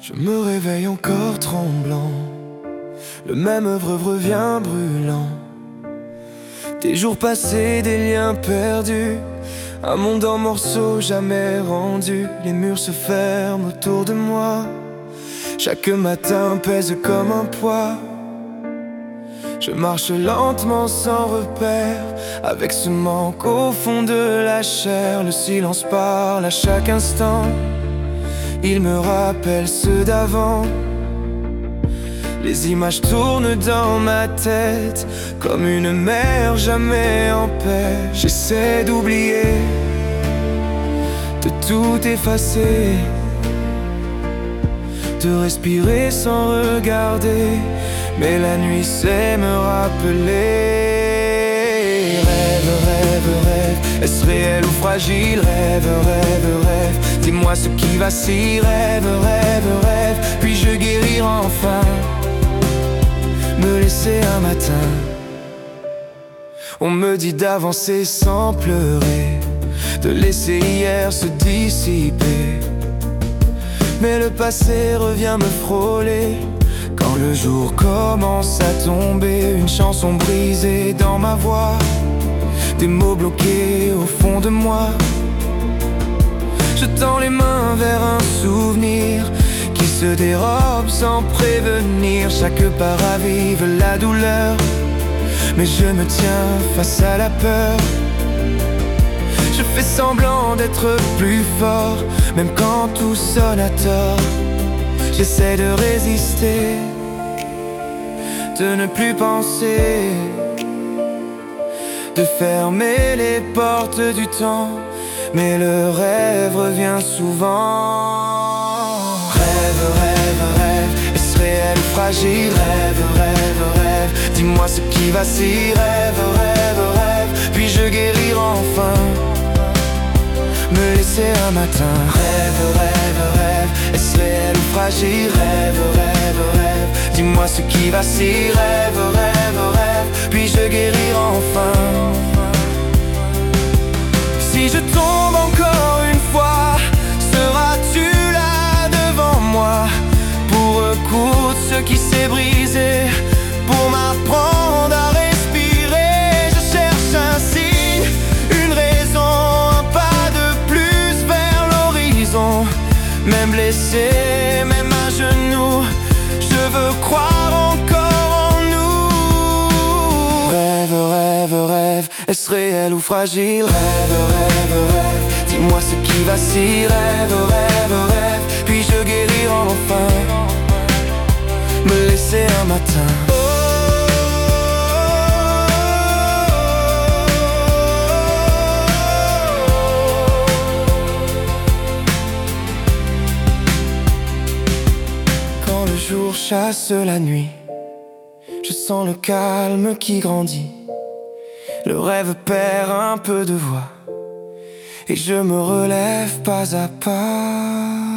Je me réveille encore tremblant, le même œuvre revient brûlant. Des jours passés, des liens perdus, un monde en morceaux jamais rendu. Les murs se ferment autour de moi, chaque matin pèse comme un poids. Je marche lentement sans repère, avec ce manque au fond de la chair. Le silence parle à chaque instant, il me rappelle ceux d'avant. Les images tournent dans ma tête, comme une mer jamais en paix. J'essaie d'oublier, de tout effacer, de respirer sans regarder, mais la nuit sait me rappeler. Rêve, rêve, rêve, est-ce réel ou fragile? Rêve, rêve, rêve, dis-moi ce qui vacille. Rêve, rêve, rêve, puis-je guérir enfin, me laisser un matin? On me dit d'avancer sans pleurer, de laisser hier se dissiper, mais le passé revient me frôler. Quand le jour commence à tomber, une chanson brisée dans ma voix, des mots bloqués au fond de moi. Je tends les mains vers un souvenir qui se dérobe sans prévenir. Chaque pas ravive la douleur, mais je me tiens face à la peur. Je fais semblant d'être plus fort, même quand tout sonne à tort. J'essaie de résister, de ne plus penser, de fermer les portes du temps, mais le rêve revient souvent. Rêve, rêve, rêve, est-ce réel ou fragile? Rêve, rêve, rêve, dis-moi ce qui vacille. Rêve, rêve, rêve, puis-je guérir enfin, me laisser un matin? Rêve, rêve, rêve, est-ce réel ou fragile? Rêve, rêve, rêve, dis-moi ce qui vacille. Rêve, rêve, rêve, puis-je guérir enfin? Si je tombe encore une fois, seras-tu là devant moi, pour recoudre ce qui s'est brisé, pour m'apprendre à respirer? Je cherche un signe, une raison, un pas de plus vers l'horizon. Même blessé, même à genoux, je veux croire encore en nous. Rêve, rêve, rêve, est-ce réel ou fragile? Rêve, rêve, rêve, dis-moi ce qui vacille. Rêve, rêve, rêve, puis-je guérir enfin, me laisser un matin? Quand le jour chasse la nuit, je sens le calme qui grandit. Le rêve perd un peu de voix, et je me relève pas à pas.